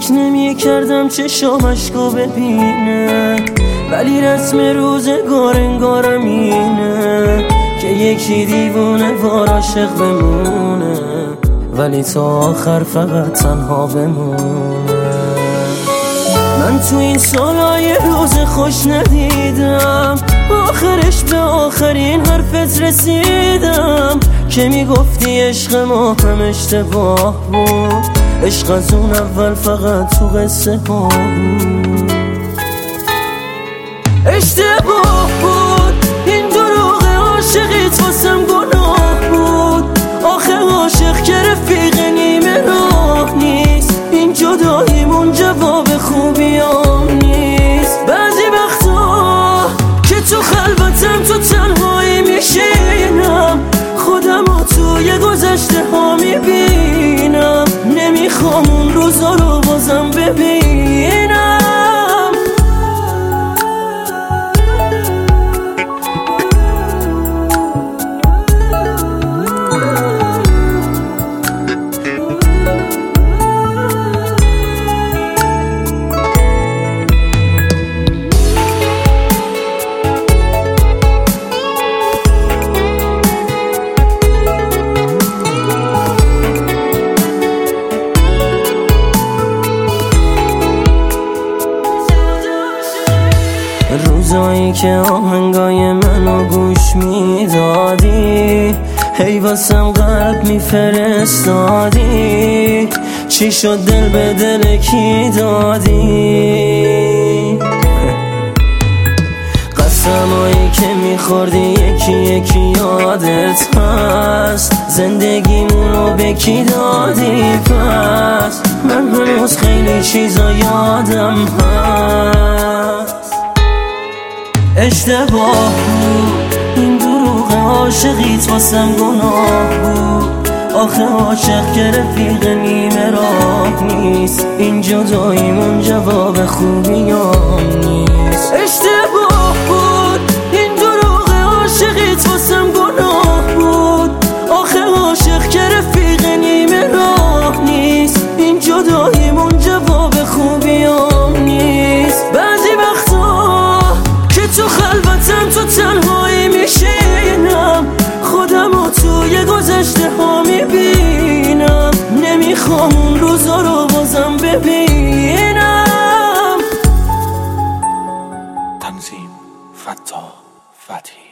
فکر نمی کردم چشام اشکو ببینه، ولی رسم روزگار انگارم اینه که یکی دیوونه وار عاشق بمونه، ولی تا آخر فقط تنها بمونه. من تو این سالای روز خوش ندیدم، آخرش به آخرین حرفت رسیدم که میگفتی عشق ما هم اشتباه بود، عشق از اون اول فقط تو قصه ها بود. اشتباه بود این دروغ عاشقیت واسم گناه بود، آخه عاشق که رفیق نیمه راه نیست، این جداییمون جواب خوبیام نیست. بعضی وقتا که تو خلوتم تو تنهایی میشینم، خودمو توی گذشته ها میبینم، نمیخوام اون روزا رو بازم ببینم. روزایی که آهنگای منو گوش میدادی، هی واسم قلب میفرستادی، چی شد دل به دل کی دادی؟ قسمایی که میخوردی یکی یکی یادت هست، زندگیمونو به کی دادی پس؟ من هنوز خیلی چیزا یادم هست. اشتباه بود این دروغ عاشقیت واسم گناه بود، آخه عاشق که رفیق نیمه راه نیست، این جداییمون جواب خوبیام نیست. اشتباه بود این دروغ عاشقیت واسم گناه بود، آخه عاشق که رفیق نیمه راه نیست، این جداییمون جواب خوبیام نیست. بعضی وقتا که تو خلوتم تو تنهایی میشینم، خودمو توی گذشته ها میبینم، نمیخوام اون روزا رو بازم ببینم. تنظیم: فتاح فتحی.